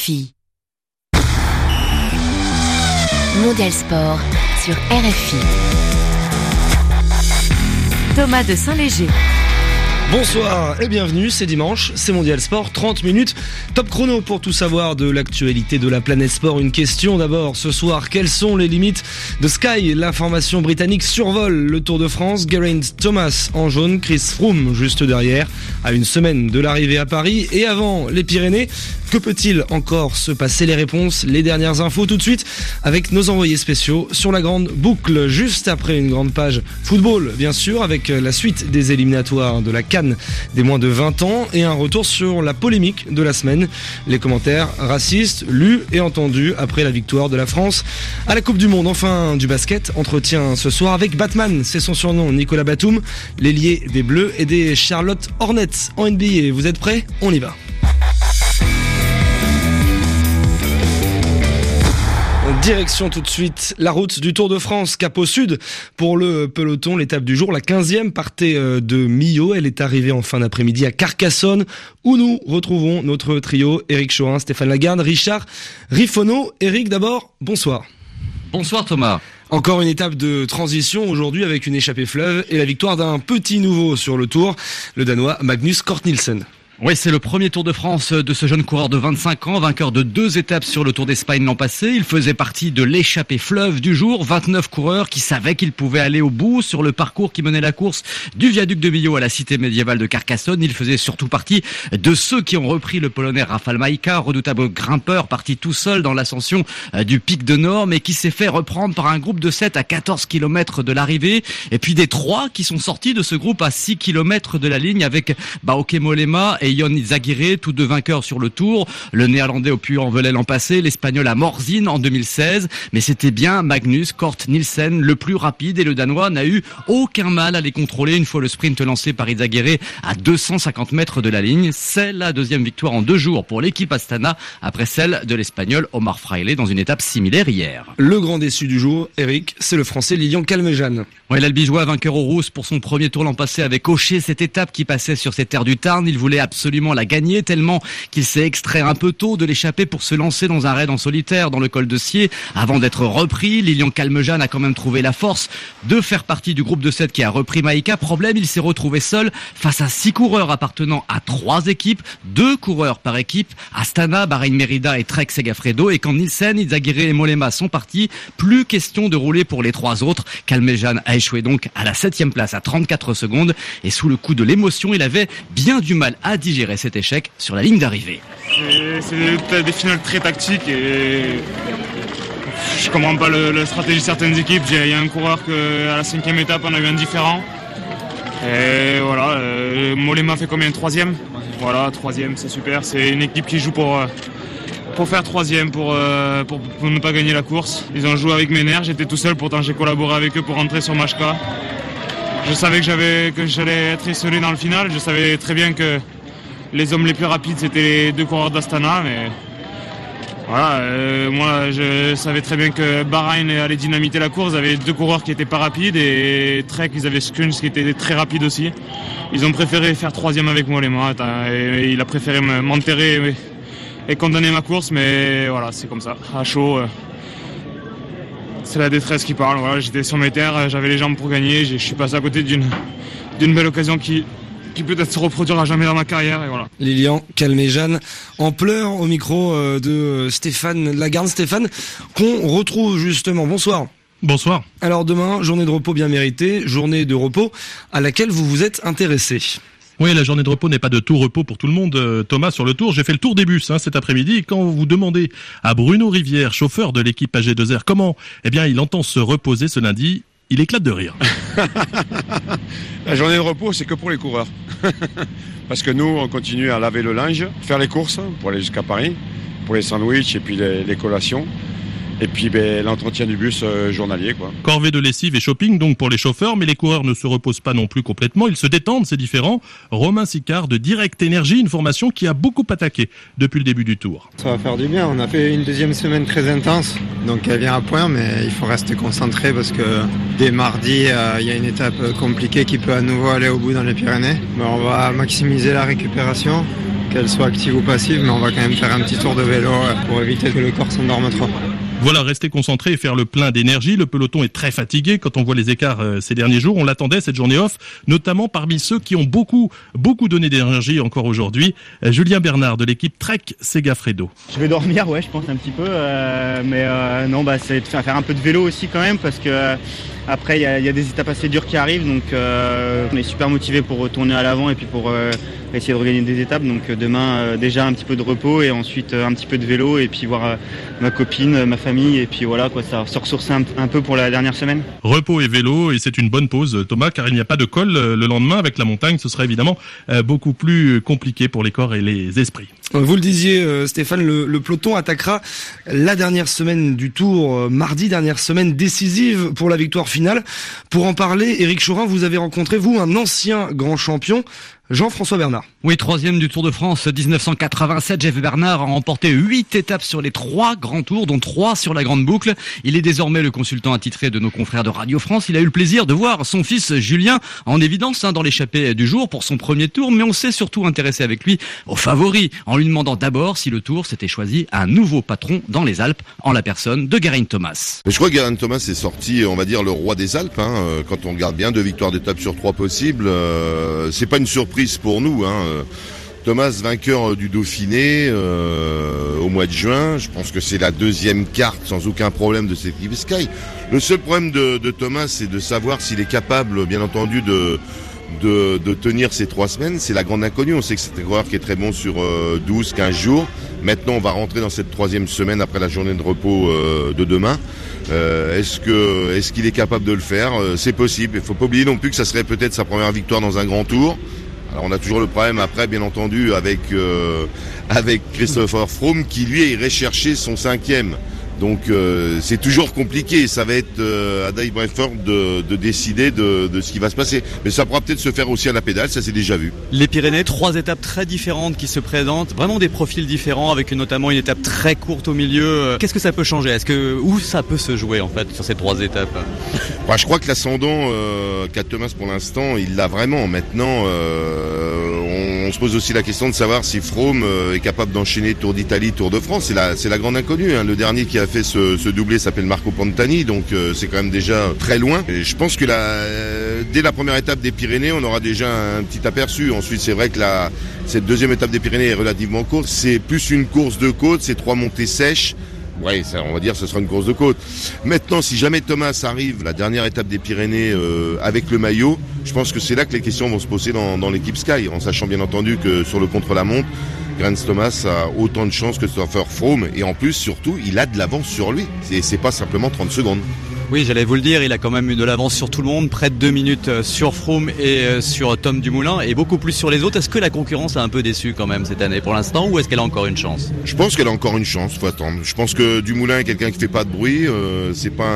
RFI. Mondial Sport sur RFI. Thomas de Saint-Léger. Bonsoir et bienvenue, c'est dimanche, c'est Mondial Sport, 30 minutes, top chrono pour tout savoir de l'actualité de la planète sport. Une question d'abord, ce soir, quelles sont les limites de Sky? L'information britannique survole le Tour de France, Geraint Thomas en jaune, Chris Froome juste derrière, à une semaine de l'arrivée à Paris et avant les Pyrénées. Que peut-il encore se passer? Les réponses, les dernières infos tout de suite avec nos envoyés spéciaux sur la grande boucle, juste après une grande page football bien sûr, avec la suite des éliminatoires de la CAN des moins de 20 ans et un retour sur la polémique de la semaine, les commentaires racistes lus et entendus après la victoire de la France à la Coupe du Monde. Enfin du basket, entretien ce soir avec Batman, c'est son surnom, Nicolas Batum, l'ailier des Bleus et des Charlotte Hornets en NBA. Vous êtes prêts? On y va. Direction tout de suite la route du Tour de France, cap au sud pour le peloton. L'étape du jour, la 15e, partait de Millau. Elle est arrivée en fin d'après-midi à Carcassonne où nous retrouvons notre trio, Éric Chorin, Stéphane Lagarde, Richard Riffono. Éric d'abord, bonsoir. Bonsoir Thomas. Encore une étape de transition aujourd'hui avec une échappée fleuve et la victoire d'un petit nouveau sur le Tour, le Danois Magnus Cort Nielsen. Oui, c'est le premier Tour de France de ce jeune coureur de 25 ans, vainqueur de 2 étapes sur le Tour d'Espagne l'an passé. Il faisait partie de l'échappée fleuve du jour. 29 coureurs qui savaient qu'ils pouvaient aller au bout sur le parcours qui menait la course du viaduc de Millau à la cité médiévale de Carcassonne. Il faisait surtout partie de ceux qui ont repris le Polonais Rafał Majka, redoutable grimpeur, parti tout seul dans l'ascension du pic de Nord, mais qui s'est fait reprendre par un groupe de 7 à 14 km de l'arrivée. Et puis des 3 qui sont sortis de ce groupe à 6 km de la ligne avec Bauke Mollema et Jon Izagirre, tous deux vainqueurs sur le Tour. Le Néerlandais au Puy-en-Velay l'an passé, l'Espagnol à Morzine en 2016. Mais c'était bien Magnus Cort Nielsen le plus rapide et le Danois n'a eu aucun mal à les contrôler une fois le sprint lancé par Izagirre à 250 mètres de la ligne. C'est la deuxième victoire en 2 jours pour l'équipe Astana après celle de l'Espagnol Omar Fraile dans une étape similaire hier. Le grand déçu du jour, Éric, c'est le Français Lilian Calmejane. Oui, l'Albigeois vainqueur aux Rousses pour son premier tour l'an passé avait coché cette étape qui passait sur ces terres du Tarn. Il voulait absolument la gagner tellement qu'il s'est extrait un peu tôt de l'échappée pour se lancer dans un raid en solitaire dans le col de Sier avant d'être repris. Lilian Calmejane a quand même trouvé la force de faire partie du groupe de 7 qui a repris Majka. Problème, il s'est retrouvé seul face à 6 coureurs appartenant à 3 équipes, 2 coureurs par équipe, Astana, Bahreïn Merida et Trek Segafredo. Et quand Nielsen, Izagirre et Mollema sont partis, plus question de rouler pour les 3 autres. Calmejane a échoué donc à la 7e place à 34 secondes et sous le coup de l'émotion, il avait bien du mal à digérer cet échec sur la ligne d'arrivée. C'est des finales très tactiques et je comprends pas la stratégie de certaines équipes. Il y a un coureur qu'à la 5e étape on a eu un différent. Et voilà, Mollema fait combien? 3e? Voilà, 3e, c'est super. C'est une équipe qui joue pour faire 3e, pour ne pas gagner la course. Ils ont joué avec mes nerfs, j'étais tout seul, pourtant j'ai collaboré avec eux pour rentrer sur Majka. Je savais que j'allais être isolé dans le final, je savais très bien que les hommes les plus rapides c'était les 2 coureurs d'Astana, mais voilà, moi je savais très bien que Bahreïn allait dynamiter la course. Ils avaient 2 coureurs qui étaient pas rapides et Trek, ils avaient Skuns qui était très rapide aussi. Ils ont préféré faire 3e avec moi, et il a préféré m'enterrer et condamner ma course, mais voilà, c'est comme ça, à chaud. C'est la détresse qui parle. Voilà, j'étais sur mes terres, j'avais les jambes pour gagner, je suis passé à côté d'une belle occasion qui peut-être se reproduira jamais dans ma carrière, et voilà. Lilian Calmejane en pleurs au micro de Stéphane Lagarde. Stéphane, qu'on retrouve justement. Bonsoir. Bonsoir. Alors demain, journée de repos bien méritée, journée de repos à laquelle vous vous êtes intéressé. Oui, la journée de repos n'est pas de tout repos pour tout le monde. Thomas, sur le Tour, j'ai fait le tour des bus cet après-midi. Et quand vous demandez à Bruno Rivière, chauffeur de l'équipe AG2R, comment il entend se reposer ce lundi, il éclate de rire. La journée de repos, c'est que pour les coureurs. Parce que nous, on continue à laver le linge, faire les courses pour aller jusqu'à Paris, pour les sandwichs et puis les collations. Et puis l'entretien du bus journalier, quoi. Corvée de lessive et shopping donc pour les chauffeurs, mais les coureurs ne se reposent pas non plus complètement, ils se détendent, c'est différent. Romain Sicard de Direct Énergie, une formation qui a beaucoup attaqué depuis le début du Tour. Ça va faire du bien, on a fait une deuxième semaine très intense, donc elle vient à point, mais il faut rester concentré parce que dès mardi, il y a une étape compliquée qui peut à nouveau aller au bout dans les Pyrénées. Mais on va maximiser la récupération. qu'elle soit active ou passive, mais on va quand même faire un petit tour de vélo pour éviter que le corps s'endorme trop. Voilà, rester concentré et faire le plein d'énergie. Le peloton est très fatigué quand on voit les écarts ces derniers jours. On l'attendait cette journée off, notamment parmi ceux qui ont beaucoup donné d'énergie encore aujourd'hui. Julien Bernard de l'équipe Trek Segafredo. Je vais dormir, ouais, je pense un petit peu, non, c'est de faire un peu de vélo aussi quand même, parce que après il y a des étapes assez dures qui arrivent, donc on est super motivé pour retourner à l'avant et puis pour essayer de regagner des étapes. Donc demain déjà un petit peu de repos et ensuite un petit peu de vélo et puis voir ma copine, ma famille et puis voilà quoi, ça se ressourcer un peu pour la dernière semaine. Repos et vélo, et c'est une bonne pause, Thomas, car il n'y a pas de col le lendemain avec la montagne. Ce sera évidemment beaucoup plus compliqué pour les corps et les esprits. Vous le disiez, Stéphane, le peloton attaquera la dernière semaine du Tour, mardi, dernière semaine décisive pour la victoire finale. Pour en parler, Éric Chorin, vous avez rencontré, vous, un ancien grand champion, Jean-François Bernard. Oui, 3e du Tour de France 1987. Jeff Bernard a remporté 8 étapes sur les 3 grands tours, dont 3 sur la grande boucle. Il est désormais le consultant attitré de nos confrères de Radio France. Il a eu le plaisir de voir son fils Julien en évidence dans l'échappée du jour pour son premier tour, mais on s'est surtout intéressé avec lui aux favoris, en lui demandant d'abord si le Tour s'était choisi un nouveau patron dans les Alpes, en la personne de Geraint Thomas. Je crois que Geraint Thomas est sorti, on va dire, le roi des Alpes. Quand on regarde bien 2 victoires d'étape sur 3 possibles, c'est pas une surprise pour nous. Thomas, vainqueur du Dauphiné au mois de juin, je pense que c'est la 2e carte sans aucun problème de cette équipe Sky. Le seul problème de Thomas, c'est de savoir s'il est capable, bien entendu, de tenir ces 3 semaines. C'est la grande inconnue. On sait que c'est un coureur qui est très bon sur 12-15 jours. Maintenant, on va rentrer dans cette 3e semaine après la journée de repos de demain. Est-ce qu'il est capable de le faire? C'est possible. Il faut pas oublier non plus que ça serait peut-être sa première victoire dans un grand tour. Alors on a toujours le problème après, bien entendu, avec Christopher Froome qui lui irait chercher son 5e. Donc c'est toujours compliqué. Ça va être à Dave Bradford de décider de ce qui va se passer. Mais ça pourra peut-être se faire aussi à la pédale, ça c'est déjà vu. Les Pyrénées, 3 étapes très différentes qui se présentent, vraiment des profils différents, avec notamment une étape très courte au milieu. Qu'est-ce que ça peut changer? Où ça peut se jouer en fait sur ces 3 étapes? Je crois que l'ascendant qu'a Thomas pour l'instant, il l'a vraiment. Maintenant, on se pose aussi la question de savoir si Froome est capable d'enchaîner Tour d'Italie, Tour de France. C'est la grande inconnue. Le dernier qui a fait ce doublé s'appelle Marco Pantani, donc c'est quand même déjà très loin. Et je pense que dès la première étape des Pyrénées, on aura déjà un petit aperçu. Ensuite, c'est vrai que cette 2e étape des Pyrénées est relativement courte. C'est plus une course de côte, c'est 3 montées sèches. Ouais, on va dire que ce sera une course de côte. Maintenant, si jamais Thomas arrive, la dernière étape des Pyrénées avec le maillot, je pense que c'est là que les questions vont se poser dans l'équipe Sky, en sachant bien entendu que sur le contre-la-montre, Geraint Thomas a autant de chances que Christopher Froome, et en plus, surtout, il a de l'avance sur lui. C'est pas simplement 30 secondes. Oui, j'allais vous le dire, il a quand même eu de l'avance sur tout le monde, près de 2 minutes sur Froome et sur Tom Dumoulin, et beaucoup plus sur les autres. Est-ce que la concurrence a un peu déçu quand même cette année pour l'instant, ou est-ce qu'elle a encore une chance? Je pense qu'elle a encore une chance, faut attendre. Je pense que Dumoulin est quelqu'un qui fait pas de bruit, c'est pas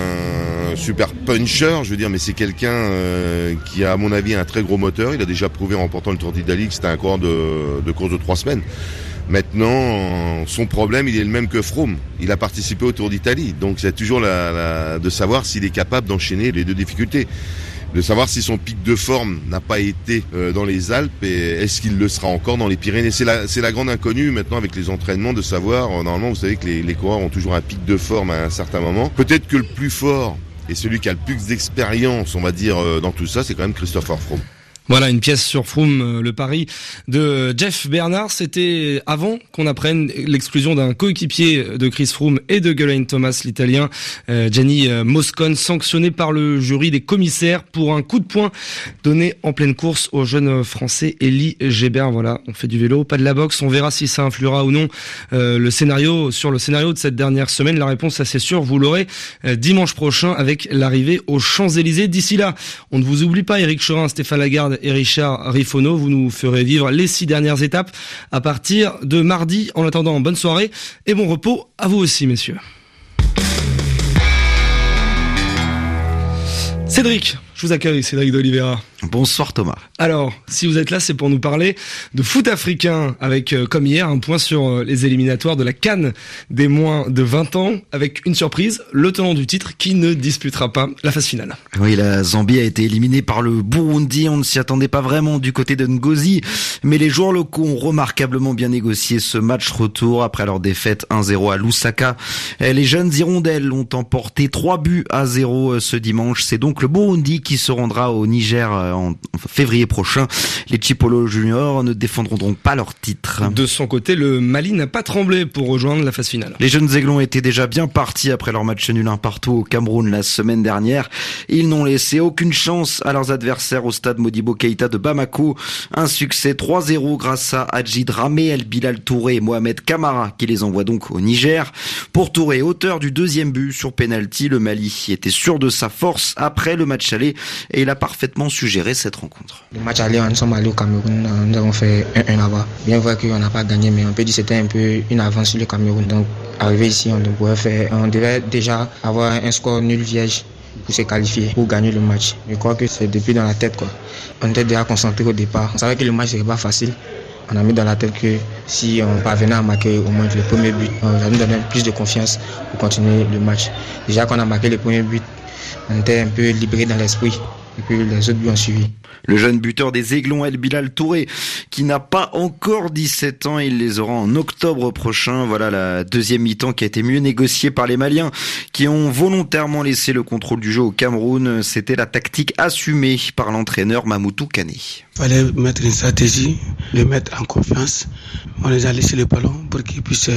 un super puncher, je veux dire, mais c'est quelqu'un qui a, à mon avis, un très gros moteur. Il a déjà prouvé en remportant le Tour d'Italie que c'était un coureur de course de 3 semaines. Maintenant, son problème, il est le même que Froome. Il a participé au Tour d'Italie. Donc, c'est toujours de savoir s'il est capable d'enchaîner les 2 difficultés. De savoir si son pic de forme n'a pas été dans les Alpes et est-ce qu'il le sera encore dans les Pyrénées. C'est la grande inconnue maintenant avec les entraînements de savoir, normalement, vous savez que les coureurs ont toujours un pic de forme à un certain moment. Peut-être que le plus fort et celui qui a le plus d'expérience, on va dire, dans tout ça, c'est quand même Christopher Froome. Voilà, une pièce sur Froome, le pari de Jeff Bernard. C'était avant qu'on apprenne l'exclusion d'un coéquipier de Chris Froome et de Geraint Thomas, l'Italien Gianni Moscon, sanctionné par le jury des commissaires pour un coup de poing donné en pleine course au jeune Français Élie Gébert. Voilà, on fait du vélo, pas de la boxe. On verra si ça influera ou non sur le scénario de cette dernière semaine. La réponse, ça c'est sûr, vous l'aurez dimanche prochain avec l'arrivée aux Champs-Élysées. D'ici là, on ne vous oublie pas, Éric Chorin, Stéphane Lagarde et Richard Riffono. Vous nous ferez vivre les 6 dernières étapes à partir de mardi. En attendant, bonne soirée et bon repos à vous aussi, messieurs. Cédric, je vous accueille, Cédric d'Oliveira. Bonsoir Thomas. Alors, si vous êtes là, c'est pour nous parler de foot africain avec, comme hier, un point sur les éliminatoires de la CAN des moins de 20 ans avec une surprise, le tenant du titre qui ne disputera pas la phase finale. Oui, la Zambie a été éliminée par le Burundi, on ne s'y attendait pas vraiment du côté de Ngozi, mais les joueurs locaux ont remarquablement bien négocié ce match retour après leur défaite 1-0 à Lusaka. Les jeunes hirondelles ont emporté 3-0 ce dimanche. C'est donc le Burundi qui se rendra au Niger en février prochain. Les Chipolo Juniors ne défendront donc pas leur titre. De son côté, le Mali n'a pas tremblé pour rejoindre la phase finale. Les jeunes aiglons étaient déjà bien partis après leur match nul 1-1 au Cameroun la semaine dernière. Ils n'ont laissé aucune chance à leurs adversaires au stade Modibo Keïta de Bamako. Un succès 3-0 grâce à Hadji Dramé, El Bilal Touré et Mohamed Kamara qui les envoient donc au Niger. Pour Touré, auteur du deuxième but sur penalty, le Mali était sûr de sa force après le match aller et il a parfaitement su gérer cette rencontre. Le match aller, nous sommes allés au Cameroun, nous avons fait 1-1 là-bas. Bien vrai qu'on n'a pas gagné, mais on peut dire que c'était un peu une avance sur le Cameroun. Donc arrivé ici, on devait déjà avoir un score nul vierge pour se qualifier, pour gagner le match. Je crois que c'est depuis dans la tête, quoi. On était déjà concentré au départ. On savait que le match serait pas facile. On a mis dans la tête que si on parvenait à marquer au moins le premier but, ça nous donnait plus de confiance pour continuer le match. Déjà qu'on a marqué le premier but, on était un peu libéré dans l'esprit. Et puis les autres buts ont suivi. Le jeune buteur des Aiglons, El Bilal Touré, qui n'a pas encore 17 ans, il les aura en octobre prochain. Voilà la deuxième mi-temps qui a été mieux négociée par les Maliens, qui ont volontairement laissé le contrôle du jeu au Cameroun. C'était la tactique assumée par l'entraîneur Mamoutou Kané. Il fallait mettre une stratégie, les mettre en confiance. On les a laissé le ballon pour qu'ils puissent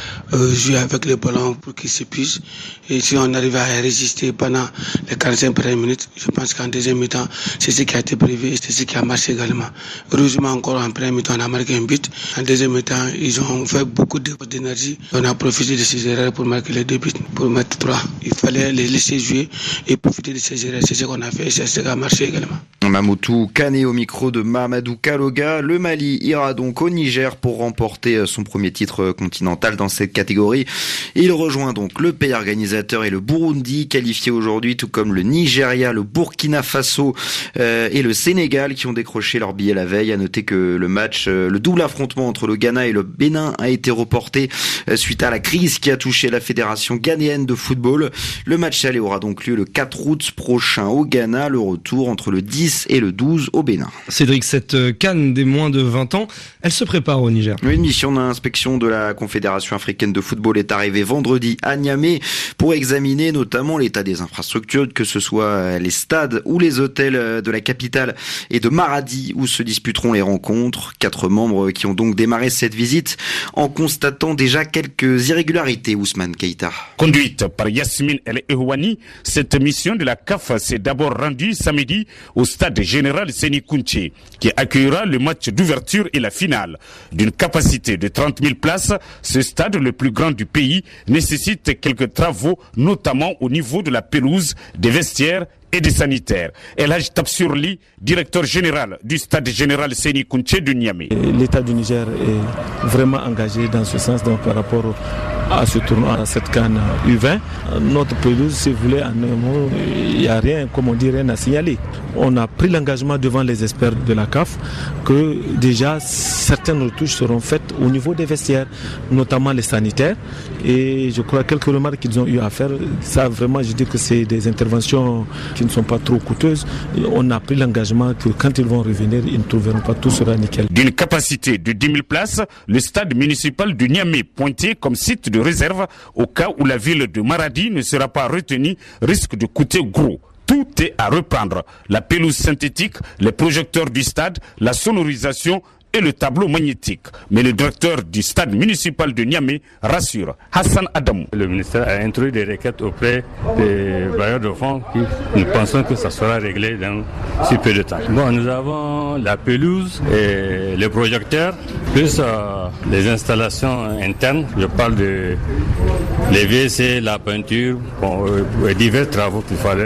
jouer avec le ballon, pour qu'ils s'épuisent. Et si on arrive à résister pendant les 45 premières minutes, je pense qu'en deuxième mi-temps, c'est ce qui a été prévu et c'est ce qui a marché également. Heureusement, encore en première mi-temps, on a marqué un but. En deuxième mi-temps, ils ont fait beaucoup d'énergie. On a profité de ces erreurs pour marquer les 2 buts, pour mettre 3. Il fallait les laisser jouer et profiter de ces erreurs. C'est ce qu'on a fait et c'est ce qui a marché également. Mamoutou Kané au micro de Mamadou Kaloga. Le Mali ira donc au Niger pour remporter son premier titre continental dans cette catégorie. Il rejoint donc le pays organisateur et le Burundi, qualifié aujourd'hui, tout comme le Nigeria, le Burkina Faso et le Sénégal qui ont décroché leur billet la veille. À noter que le match, le double affrontement entre le Ghana et le Bénin a été reporté suite à la crise qui a touché la fédération ghanéenne de football. Le match aller aura donc lieu le 4 août prochain au Ghana, le retour entre le 10 et le 12 au Bénin. Cédric, cette CAN des moins de 20 ans, elle se prépare au Niger. Une mission d'inspection de la Confédération africaine de football est arrivée vendredi à Niamey pour examiner notamment l'état des infrastructures, que ce soit les stades ou les hôtels de la capitale et de Maradi où se disputeront les rencontres. 4 membres qui ont donc démarré cette visite en constatant déjà quelques irrégularités, Ousmane Keïta. Conduite par Yasmine El Ehouani, cette mission de la CAF s'est d'abord rendue samedi au stade général Séni Kountché, qui accueillera le match d'ouverture et la finale. D'une capacité de 30 000 places, ce stade, le plus grand du pays, nécessite quelques travaux, notamment au niveau de la pelouse, des vestiaires et des sanitaires. El Hadj Tapsurli, directeur général du stade général Séni Kountché de Niamey. L'État du Niger est vraiment engagé dans ce sens, donc par rapport à ce tournoi, à cette CAN U20. Notre pelouse, si vous voulez, en un mot, il n'y a rien, comme on dit, rien à signaler. On a pris l'engagement devant les experts de la CAF que déjà certaines retouches seront faites au niveau des vestiaires, notamment les sanitaires. Et je crois quelques remarques qu'ils ont eu à faire, ça vraiment, je dis que c'est des interventions qui ne sont pas trop coûteuses. On a pris l'engagement que quand ils vont revenir, ils ne trouveront pas, tout sera nickel. D'une capacité de 10 000 places, le stade municipal de Niamey, pointé comme site de réserve au cas où la ville de Maradi ne sera pas retenue, risque de coûter gros. Tout est à reprendre. La pelouse synthétique, les projecteurs du stade, la sonorisation et le tableau magnétique. Mais le directeur du stade municipal de Niamey rassure. Hassan Adam. Le ministère a introduit des requêtes auprès des bailleurs de fonds qui nous pensons que ça sera réglé dans si peu de temps. Bon, nous avons la pelouse et les projecteurs, plus les installations internes. Je parle de les WC, la peinture, divers travaux qu'il fallait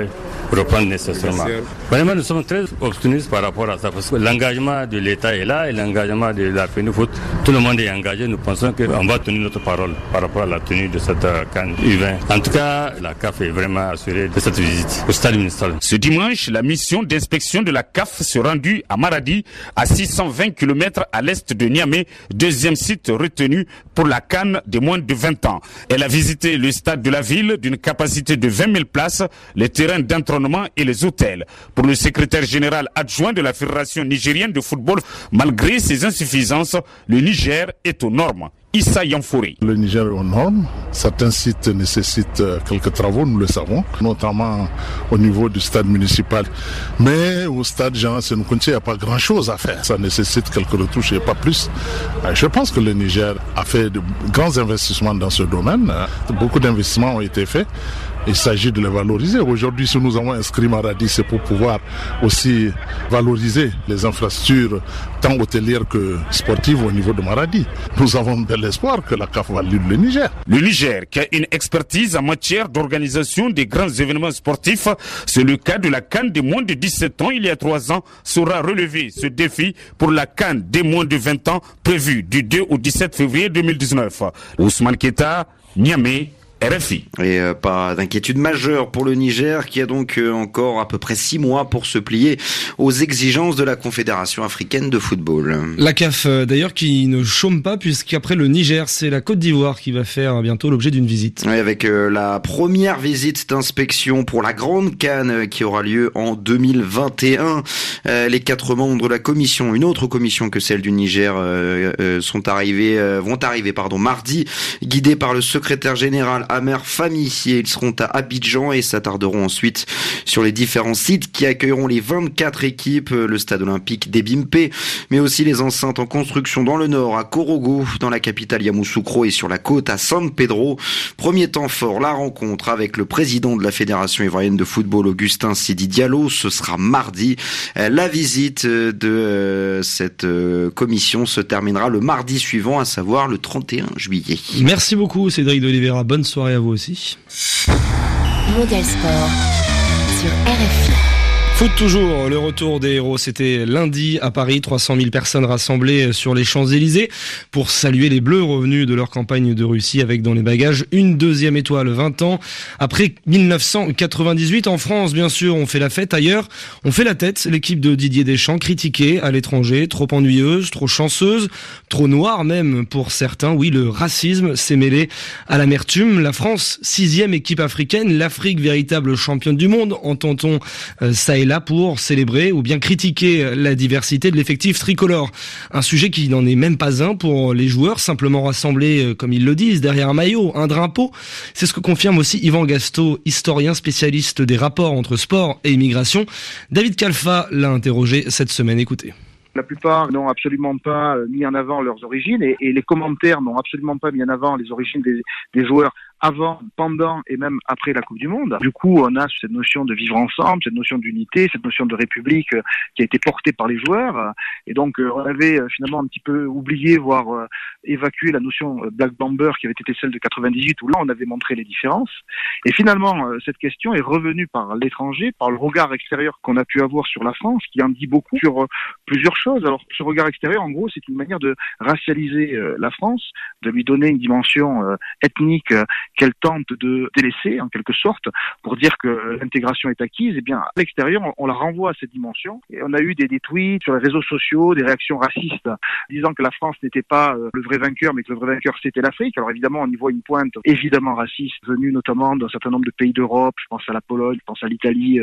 reprendre nécessairement. Vraiment, nous sommes très optimistes par rapport à ça, parce que l'engagement de l'État est là et l'engagement de la FENIFOOT, tout le monde est engagé. Nous pensons qu'on va tenir notre parole par rapport à la tenue de cette CAN U20. En tout cas, la CAF est vraiment assurée de cette visite au stade municipal. Ce dimanche, la mission d'inspection de la CAF se rendue à Maradi, à 620 km à l'est de Niamey, deuxième site retenu pour la CAN des moins de 20 ans. Elle a visité le stade de la ville d'une capacité de 20 000 places, les terrains d'entraînement et les hôtels. Pour le secrétaire général adjoint de la Fédération nigérienne de football, malgré ses insuffisances, le Niger est aux normes. Issa Yanfouri. Le Niger est aux normes. Certains sites nécessitent quelques travaux, nous le savons, notamment au niveau du stade municipal. Mais au stade Jean Sénoukounti, il n'y a pas grand-chose à faire. Ça nécessite quelques retouches et pas plus. Je pense que le Niger a fait de grands investissements dans ce domaine. Beaucoup d'investissements ont été faits. Il s'agit de les valoriser. Aujourd'hui, si nous avons inscrit Maradi, c'est pour pouvoir aussi valoriser les infrastructures tant hôtelières que sportives au niveau de Maradi. Nous avons bel espoir que la CAF valide le Niger. Le Niger, qui a une expertise en matière d'organisation des grands événements sportifs, c'est le cas de la CAN des moins de 17 ans il y a 3 ans, saura relever ce défi pour la CAN des moins de 20 ans prévue du 2 au 17 février 2019. Ousmane Keita, Niamey, RFI. Et pas d'inquiétude majeure pour le Niger qui a donc encore à peu près 6 mois pour se plier aux exigences de la Confédération africaine de football. La CAF d'ailleurs qui ne chôme pas puisqu'après le Niger, c'est la Côte d'Ivoire qui va faire bientôt l'objet d'une visite. Oui, avec la première visite d'inspection pour la Grande CAN qui aura lieu en 2021. Les 4 membres de la commission, une autre commission que celle du Niger, vont arriver mardi, guidés par le secrétaire général Amer Fami. Ils seront à Abidjan et s'attarderont ensuite sur les différents sites qui accueilleront les 24 équipes, le stade olympique d'Ebimpe, mais aussi les enceintes en construction dans le nord, à Korogo, dans la capitale Yamoussoukro et sur la côte à San Pedro. Premier temps fort, la rencontre avec le président de la Fédération ivoirienne de football, Augustin Sidi Diallo. Ce sera mardi. La visite de cette commission se terminera le mardi suivant, à savoir le 31 juillet. Merci beaucoup Cédric de Oliveira. Bonne soirée à vous aussi. Mondial Sport sur RFI. Foot toujours, le retour des héros, c'était lundi à Paris, 300 000 personnes rassemblées sur les Champs-Élysées pour saluer les Bleus revenus de leur campagne de Russie avec dans les bagages une 2e étoile, 20 ans. Après 1998 en France, bien sûr, on fait la fête. Ailleurs, on fait la tête. L'équipe de Didier Deschamps critiquée à l'étranger, trop ennuyeuse, trop chanceuse, trop noire même pour certains. Oui, le racisme s'est mêlé à l'amertume. La France, 6e équipe africaine, l'Afrique véritable championne du monde, entend-on ça et là pour célébrer ou bien critiquer la diversité de l'effectif tricolore. Un sujet qui n'en est même pas un pour les joueurs, simplement rassemblés, comme ils le disent, derrière un maillot, un drapeau. C'est ce que confirme aussi Yvan Gasto, historien spécialiste des rapports entre sport et immigration. David Kalfa l'a interrogé cette semaine. Écoutez. La plupart n'ont absolument pas mis en avant leurs origines et les commentaires n'ont absolument pas mis en avant les origines des joueurs avant, pendant et même après la Coupe du Monde. Du coup, on a cette notion de vivre ensemble, cette notion d'unité, cette notion de république qui a été portée par les joueurs. Et donc, on avait finalement un petit peu oublié, voire évacué la notion Black Bomber qui avait été celle de 98, où là, on avait montré les différences. Et finalement, cette question est revenue par l'étranger, par le regard extérieur qu'on a pu avoir sur la France, qui en dit beaucoup sur plusieurs choses. Alors, ce regard extérieur, en gros, c'est une manière de racialiser la France, de lui donner une dimension ethnique qu'elle tente de délaisser en quelque sorte pour dire que l'intégration est acquise. Et bien à l'extérieur, on la renvoie à cette dimension. Et on a eu des tweets sur les réseaux sociaux, des réactions racistes disant que la France n'était pas le vrai vainqueur, mais que le vrai vainqueur c'était l'Afrique. Alors évidemment, on y voit une pointe évidemment raciste venue notamment d'un certain nombre de pays d'Europe. Je pense à la Pologne, je pense à l'Italie,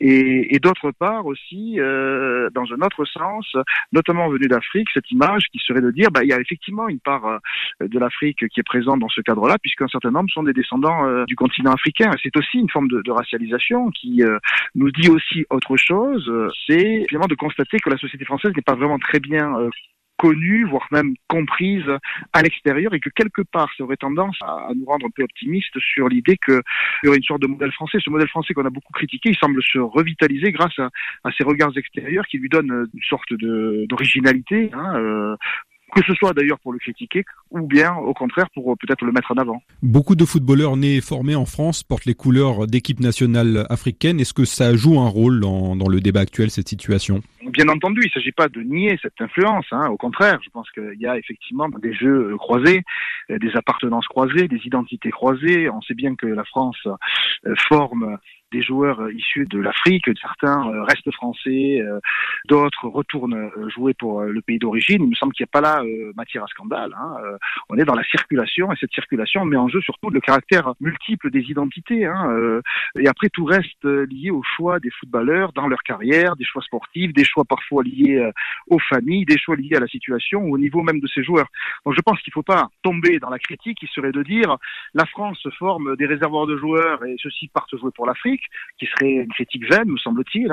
et d'autre part aussi dans un autre sens, notamment venue d'Afrique, cette image qui serait de dire il y a effectivement une part de l'Afrique qui est présente dans ce cadre-là, puisqu'un certain nombre sont des descendants du continent africain. C'est aussi une forme de racialisation qui nous dit aussi autre chose. C'est finalement de constater que la société française n'est pas vraiment très bien connue, voire même comprise à l'extérieur, et que quelque part, ça aurait tendance à nous rendre un peu optimistes sur l'idée qu'il y aurait une sorte de modèle français. Ce modèle français qu'on a beaucoup critiqué, il semble se revitaliser grâce à ces regards extérieurs qui lui donnent une sorte d'originalité, Que ce soit d'ailleurs pour le critiquer, ou bien au contraire pour peut-être le mettre en avant. Beaucoup de footballeurs nés et formés en France portent les couleurs d'équipe nationale africaine. Est-ce que ça joue un rôle dans le débat actuel, cette situation ? Bien entendu, il ne s'agit pas de nier cette influence. Au contraire, je pense qu'il y a effectivement des jeux croisés, des appartenances croisées, des identités croisées. On sait bien que la France forme des joueurs issus de l'Afrique, certains restent français, d'autres retournent jouer pour le pays d'origine. Il me semble qu'il n'y a pas là matière à scandale. On est dans la circulation, et cette circulation met en jeu surtout le caractère multiple des identités. Et après, tout reste lié au choix des footballeurs dans leur carrière, des choix sportifs, des choix parfois liés aux familles, des choix liés à la situation ou au niveau même de ces joueurs. Donc je pense qu'il ne faut pas tomber dans la critique qui serait de dire la France forme des réservoirs de joueurs et ceux-ci partent jouer pour l'Afrique, qui serait une critique vaine, me semble-t-il.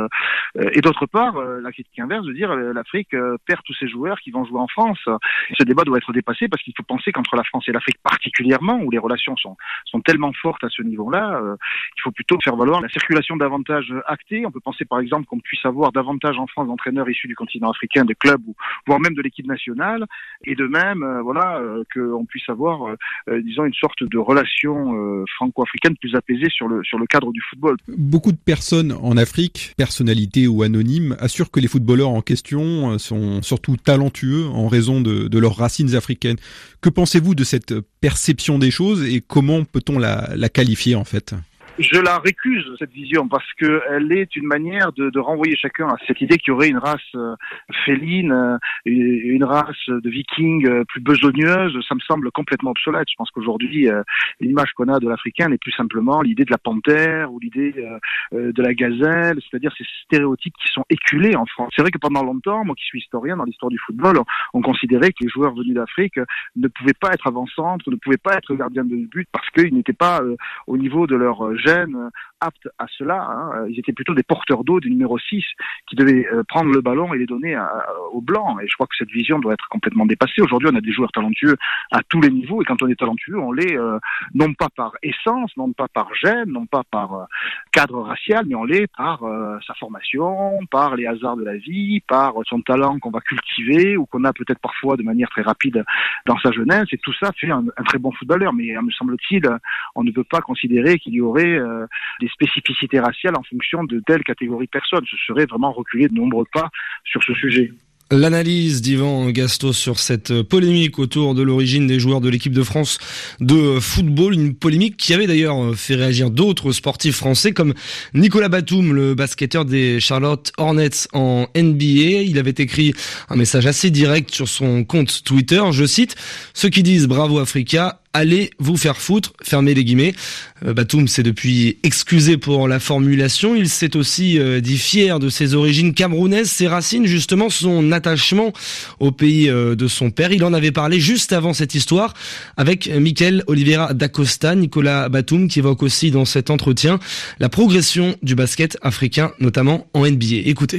Et d'autre part, la critique inverse de dire l'Afrique perd tous ses joueurs qui vont jouer en France. Ce débat doit être dépassé parce qu'il faut penser qu'entre la France et l'Afrique particulièrement, où les relations sont tellement fortes à ce niveau-là, il faut plutôt faire valoir la circulation d'avantages actés. On peut penser par exemple qu'on puisse avoir davantage en France d'entraîneurs issus du continent africain, de clubs, ou voire même de l'équipe nationale, et de même qu'on puisse avoir disons une sorte de relation franco-africaine plus apaisée sur le cadre du football. Beaucoup de personnes en Afrique, personnalités ou anonymes, assurent que les footballeurs en question sont surtout talentueux en raison de leurs racines africaines. Que pensez-vous de cette perception des choses et comment peut-on la qualifier en fait ? Je la récuse, cette vision, parce que elle est une manière de renvoyer chacun à cette idée qu'il y aurait une race féline, une race de vikings plus besogneuse. Ça me semble complètement obsolète. Je pense qu'aujourd'hui, l'image qu'on a de l'Africain n'est plus simplement l'idée de la panthère ou l'idée de la gazelle, c'est-à-dire ces stéréotypes qui sont éculés en France. C'est vrai que pendant longtemps, moi qui suis historien dans l'histoire du football, on considérait que les joueurs venus d'Afrique ne pouvaient pas être avant-centres, ne pouvaient pas être gardiens de but parce qu'ils n'étaient pas au niveau de leur gènes aptes à cela. Ils étaient plutôt des porteurs d'eau, des numéros 6 qui devaient prendre le ballon et les donner aux Blancs. Et je crois que cette vision doit être complètement dépassée. Aujourd'hui, on a des joueurs talentueux à tous les niveaux et quand on est talentueux, on l'est non pas par essence, non pas par gène, non pas par cadre racial, mais on l'est par sa formation, par les hasards de la vie, par son talent qu'on va cultiver ou qu'on a peut-être parfois de manière très rapide dans sa jeunesse. Et tout ça fait un très bon footballeur. Mais me semble-t-il, on ne peut pas considérer qu'il y aurait des spécificités raciales en fonction de telle catégorie de personnes. Ce serait vraiment reculer de nombreux pas sur ce sujet. L'analyse d'Yvan Gasto sur cette polémique autour de l'origine des joueurs de l'équipe de France de football, une polémique qui avait d'ailleurs fait réagir d'autres sportifs français comme Nicolas Batum, le basketteur des Charlotte Hornets en NBA. Il avait écrit un message assez direct sur son compte Twitter, je cite « Ceux qui disent bravo Africa, allez vous faire foutre », fermez les guillemets. Batum s'est depuis excusé pour la formulation. Il s'est aussi dit fier de ses origines camerounaises, ses racines, justement son attachement au pays de son père. Il en avait parlé juste avant cette histoire avec Mikel Oliveira d'Acosta, Nicolas Batum, qui évoque aussi dans cet entretien la progression du basket africain, notamment en NBA. Écoutez.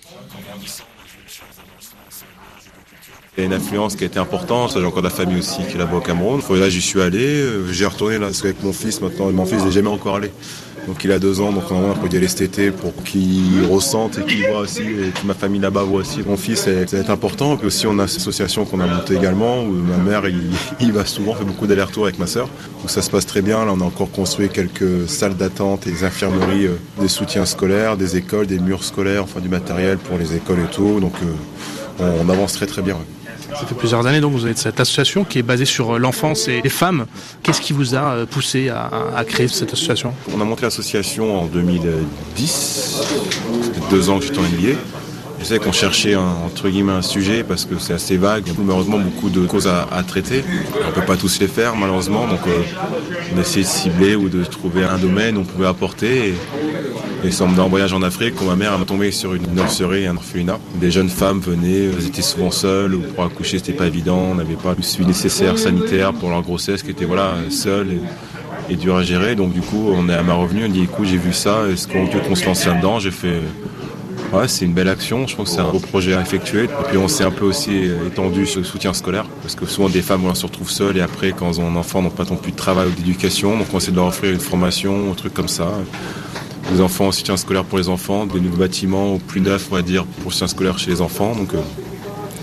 Il y a une influence qui a été importante. J'ai encore de la famille aussi qui est là-bas au Cameroun. Là, j'y suis allé. J'ai retourné là, parce qu'avec mon fils maintenant. Mon fils n'est jamais encore allé. Donc il a 2 ans, donc on peut y aller cet été pour qu'il ressente et qu'il voit aussi, et que ma famille là-bas voit aussi. Mon fils, ça va être important. Puis aussi, on a une association qu'on a montée également, où ma mère, il va souvent, fait beaucoup d'allers-retours avec ma sœur. Donc ça se passe très bien. Là, on a encore construit quelques salles d'attente, des infirmeries, des soutiens scolaires, des écoles, des murs scolaires, enfin du matériel pour les écoles et tout. Donc on avance très très bien. Ouais. Ça fait plusieurs années donc vous avez cette association qui est basée sur l'enfance et les femmes. Qu'est-ce qui vous a poussé à créer cette association ? On a monté l'association en 2010, ça fait 2 ans que je suis en NBA. Je sais qu'on cherchait entre guillemets un sujet parce que c'est assez vague. Il y a malheureusement beaucoup de causes à traiter. On ne peut pas tous les faire malheureusement, donc on a essayé de cibler ou de trouver un domaine où on pouvait apporter. Et ça en voyage en Afrique, où ma mère m'a tombé sur une nurserie et un orphelinat. Des jeunes femmes venaient, elles étaient souvent seules, ou pour accoucher c'était pas évident, on n'avait pas le suivi nécessaire sanitaire pour leur grossesse, qui était seule et dur à gérer. Donc du coup, elle m'a revenu, elle dit écoute, j'ai vu ça, est-ce qu'on se lance là-dedans ? J'ai fait ouais, c'est une belle action, je pense que c'est un beau projet à effectuer. Et puis on s'est un peu aussi étendu sur le soutien scolaire, parce que souvent des femmes se retrouvent seules et après quand elles ont un enfant, n'ont pas non plus de travail ou d'éducation, donc on essaie de leur offrir une formation, un truc comme ça. Des enfants en soutien scolaire pour les enfants, des nouveaux bâtiments au plus neuf, on va dire, pour le soutien scolaire chez les enfants. Donc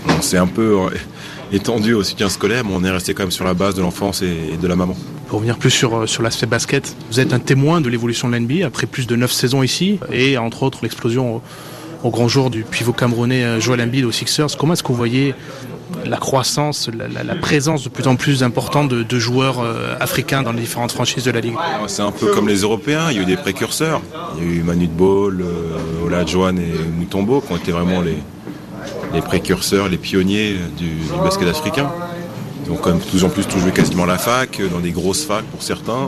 On s'est un peu étendu au soutien scolaire, mais on est resté quand même sur la base de l'enfance et de la maman. Pour revenir plus sur l'aspect basket, vous êtes un témoin de l'évolution de l'NBA après plus de 9 saisons ici, et entre autres l'explosion au grand jour du pivot camerounais Joel Embiid aux Sixers. Comment est-ce que vous voyez la croissance, la présence de plus en plus importante de joueurs africains dans les différentes franchises de la Ligue? C'est un peu comme les Européens, il y a eu des précurseurs. Il y a eu Manu Ball, Olajuwon et Mutombo qui ont été vraiment les précurseurs, les pionniers du basket africain. Ils ont quand même de plus en plus tout joué quasiment à la fac, dans des grosses facs pour certains,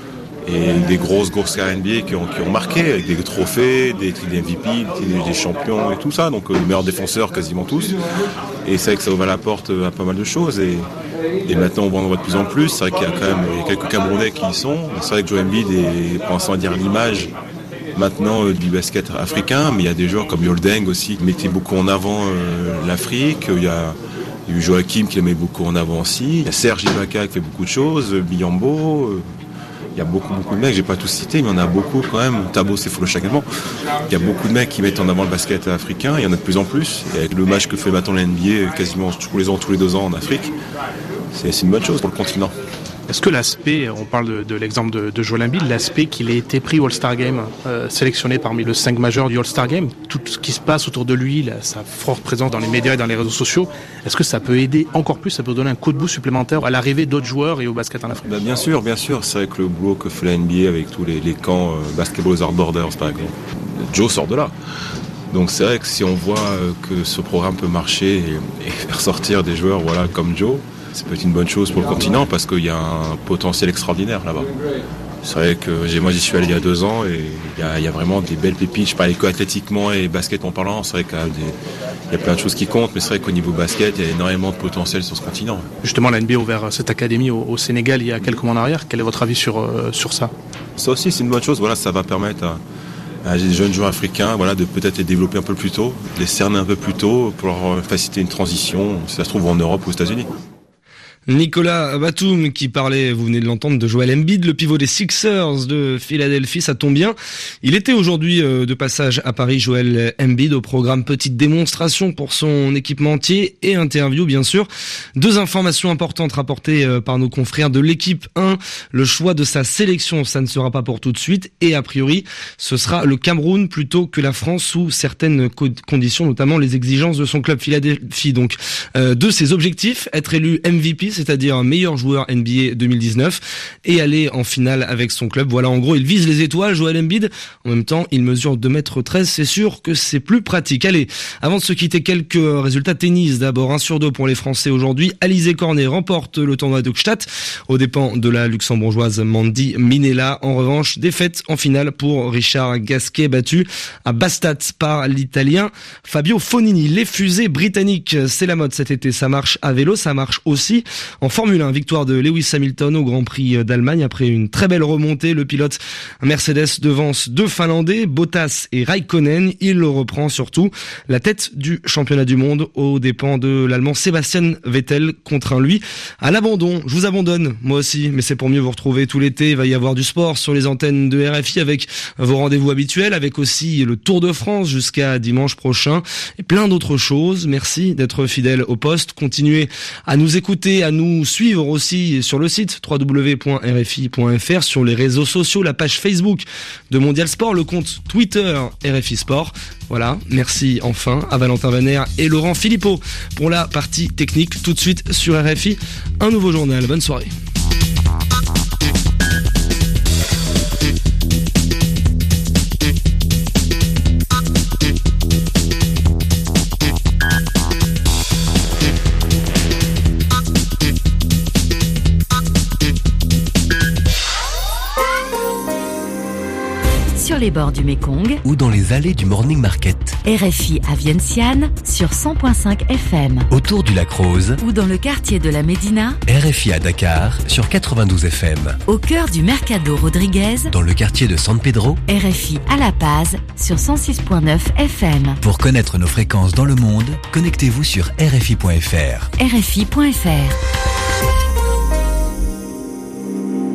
et des grosses carrières NBA qui ont marqué, avec des trophées, des MVP, des champions et tout ça, donc les meilleurs défenseurs quasiment tous. Et c'est vrai que ça ouvre la porte à pas mal de choses, et maintenant on en voit de plus en plus. C'est vrai qu'il y a quand même quelques Camerounais qui y sont. C'est vrai que Joel Embiid est, pour l'instant, à dire l'image maintenant du basket africain, mais il y a des joueurs comme Yoldeng aussi qui mettaient beaucoup en avant l'Afrique. Il y a eu Joachim qui le met beaucoup en avant aussi. Il y a Serge Ibaka qui fait beaucoup de choses, Biambo. Il y a beaucoup de mecs, j'ai pas tous cité, mais il y en a beaucoup quand même. Thabo Sefolosha également. Il y a beaucoup de mecs qui mettent en avant le basket africain, il y en a de plus en plus. Et avec le match que fait maintenant la NBA quasiment tous les ans, tous les 2 ans en Afrique, c'est une bonne chose pour le continent. Est-ce que l'aspect, on parle de l'exemple de Joel Embiid, l'aspect qu'il ait été pris au All-Star Game, sélectionné parmi le 5 majeur du All-Star Game, tout ce qui se passe autour de lui, sa forte présence dans les médias et dans les réseaux sociaux, est-ce que ça peut aider encore plus, ça peut donner un coup de boost supplémentaire à l'arrivée d'autres joueurs et au basket en Afrique? Bien sûr. C'est vrai que le boulot que fait la NBA avec tous les camps Basketball Without Borders par exemple, Joe sort de là. Donc c'est vrai que si on voit que ce programme peut marcher et faire sortir des joueurs comme Joe, ça peut être une bonne chose pour le continent parce qu'il y a un potentiel extraordinaire là-bas. C'est vrai que moi j'y suis allé il y a 2 ans et il y a vraiment des belles pépites. Je parlais athlétiquement et basket en parlant, c'est vrai qu'il y a plein de choses qui comptent, mais c'est vrai qu'au niveau basket, il y a énormément de potentiel sur ce continent. Justement, la NBA a ouvert cette académie au Sénégal il y a quelques mois en arrière. Quel est votre avis sur ça? Ça aussi c'est une bonne chose, ça va permettre à des jeunes joueurs africains de peut-être les développer un peu plus tôt, les cerner un peu plus tôt pour leur faciliter une transition, si ça se trouve en Europe ou aux États-Unis. Nicolas Batum qui parlait, vous venez de l'entendre, de Joel Embiid, le pivot des Sixers de Philadelphie, ça tombe bien. Il était aujourd'hui de passage à Paris, Joel Embiid, au programme petite démonstration pour son équipementier et interview bien sûr. 2 informations importantes rapportées par nos confrères de l'équipe. 1, le choix de sa sélection, ça ne sera pas pour tout de suite et a priori, ce sera le Cameroun plutôt que la France sous certaines conditions, notamment les exigences de son club Philadelphie. Donc, 2, ses objectifs, être élu MVP, c'est-à-dire un meilleur joueur NBA 2019 et aller en finale avec son club. Voilà, en gros, il vise les étoiles, Joel Embiid. En même temps, il mesure 2,13 m, c'est sûr que c'est plus pratique. Allez, avant de se quitter, quelques résultats tennis. D'abord, 1/2 pour les Français aujourd'hui. Alizé Cornet remporte le tournoi d'Hochstadt aux dépens de la luxembourgeoise Mandy Minella. En revanche, défaite en finale pour Richard Gasquet, battu à Bastad par l'Italien Fabio Fognini. Les fusées britanniques, c'est la mode cet été. Ça marche à vélo, ça marche aussi en Formule 1, victoire de Lewis Hamilton au Grand Prix d'Allemagne après une très belle remontée. Le pilote Mercedes devance 2 Finlandais, Bottas et Raikkonen. Il reprend surtout la tête du championnat du monde aux dépens de l'Allemand Sebastian Vettel, contraint lui à l'abandon. Je vous abandonne, moi aussi, mais c'est pour mieux vous retrouver tout l'été. Il va y avoir du sport sur les antennes de RFI avec vos rendez-vous habituels, avec aussi le Tour de France jusqu'à dimanche prochain et plein d'autres choses. Merci d'être fidèle au poste. Continuez à nous écouter, à nous suivre aussi sur le site www.rfi.fr, sur les réseaux sociaux, la page Facebook de Mondial Sport, le compte Twitter RFI Sport. Voilà, merci enfin à Valentin Vaner et Laurent Philippot pour la partie technique. Tout de suite sur RFI, un nouveau journal. Bonne soirée. Sur les bords du Mékong ou dans les allées du Morning Market. RFI à Vientiane sur 100.5 FM. Autour du lac Rose ou dans le quartier de la Médina. RFI à Dakar sur 92 FM. Au cœur du Mercado Rodriguez dans le quartier de San Pedro. RFI à La Paz sur 106.9 FM. Pour connaître nos fréquences dans le monde, connectez-vous sur RFI.fr. RFI.fr.